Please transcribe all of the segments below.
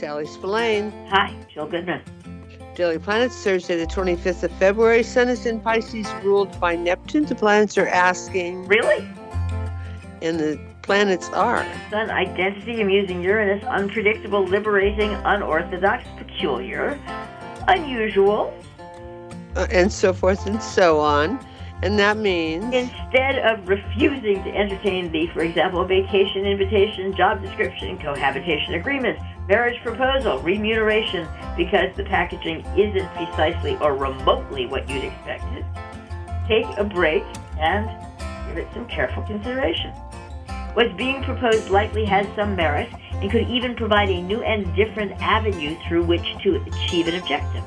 Sally Spillane. Hi, Jill Goodman. Daily Planets, Thursday the 25th of February. Sun is in Pisces, ruled by Neptune. The planets are asking. Really? And the planets are. Sun, identity, amusing Uranus, unpredictable, liberating, unorthodox, peculiar, unusual. And so forth and so on. And that means? Instead of refusing to entertain the, for example, vacation invitation, job description, cohabitation agreement, marriage proposal, remuneration, because the packaging isn't precisely or remotely what you'd expected, take a break and give it some careful consideration. What's being proposed likely has some merit and could even provide a new and different avenue through which to achieve an objective.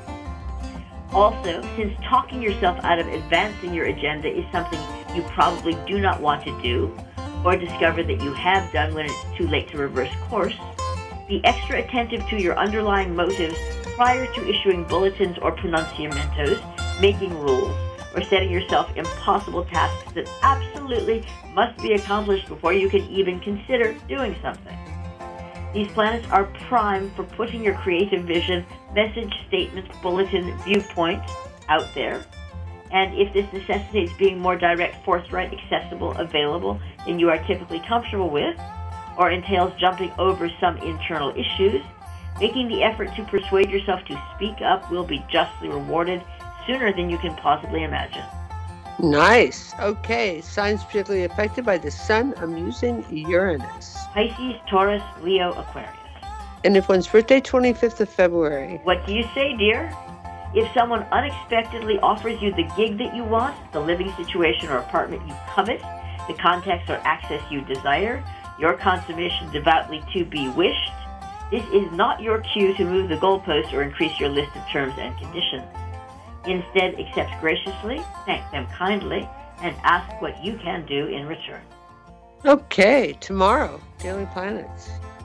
Also, since talking yourself out of advancing your agenda is something you probably do not want to do, or discover that you have done when it's too late to reverse course, be extra attentive to your underlying motives prior to issuing bulletins or pronunciamentos, making rules, or setting yourself impossible tasks that absolutely must be accomplished before you can even consider doing something. These planets are primed for putting your creative vision, message, statement, bulletin, viewpoint out there. And if this necessitates being more direct, forthright, accessible, available than you are typically comfortable with, or entails jumping over some internal issues, making the effort to persuade yourself to speak up will be justly rewarded sooner than you can possibly imagine. Nice. Okay. Signs particularly affected by the Sun, amusing Uranus. Pisces, Taurus, Leo, Aquarius. And if one's birthday, 25th of February. What do you say, dear? If someone unexpectedly offers you the gig that you want, the living situation or apartment you covet, the contacts or access you desire, your consummation devoutly to be wished, this is not your cue to move the goalposts or increase your list of terms and conditions. Instead, accept graciously, thank them kindly, and ask what you can do in return. Okay, tomorrow, Daily Planets.